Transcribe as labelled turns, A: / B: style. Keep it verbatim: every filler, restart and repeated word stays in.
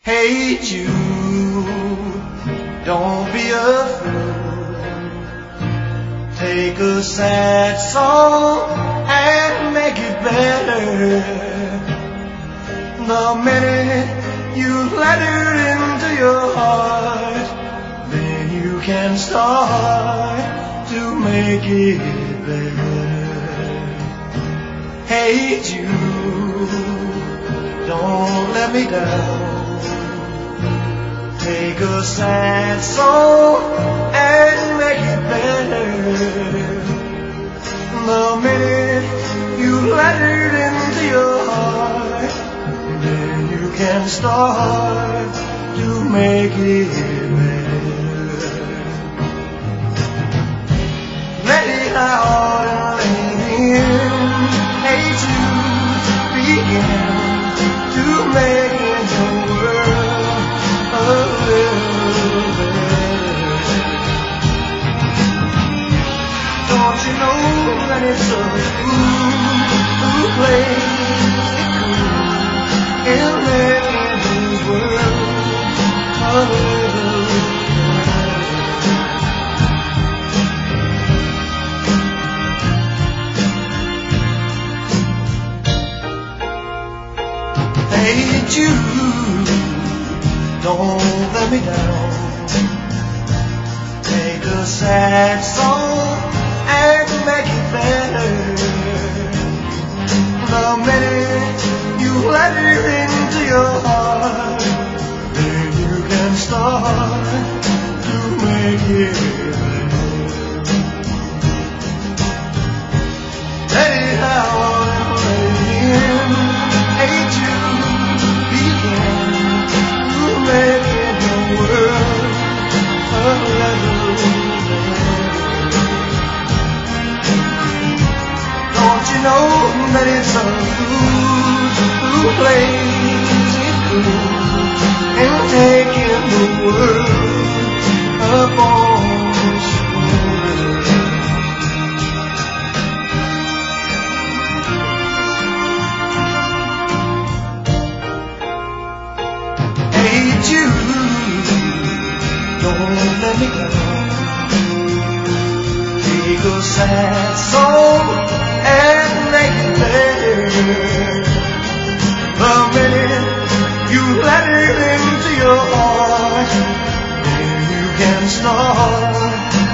A: Hey Jude, don't be a fool. Take a sad song and make it better. The minute you let it into your heart, then you can start to make it better. Hey Jude, don't let me down. Take a sad song and make it better. The minute you let it into your heart, then you can start to make it better. Let it out and let it in. Hey Jude, begin to make the world a little better. Don't you know that it's a fool who plays it cool in making the world a little better? Hey Jude, don't let me down. Take a sad song and make it better. The minute you let it into your heart, then you can start to make it better. Let it out and let it in. Hey Jude, begin making the world a little better. Don't you know that it's a fool who plays it cool and taking the world upon his shoulders? Hey Jude, don't let me go. Take a sad song and make it better. The minute you let it into your heart, then you can start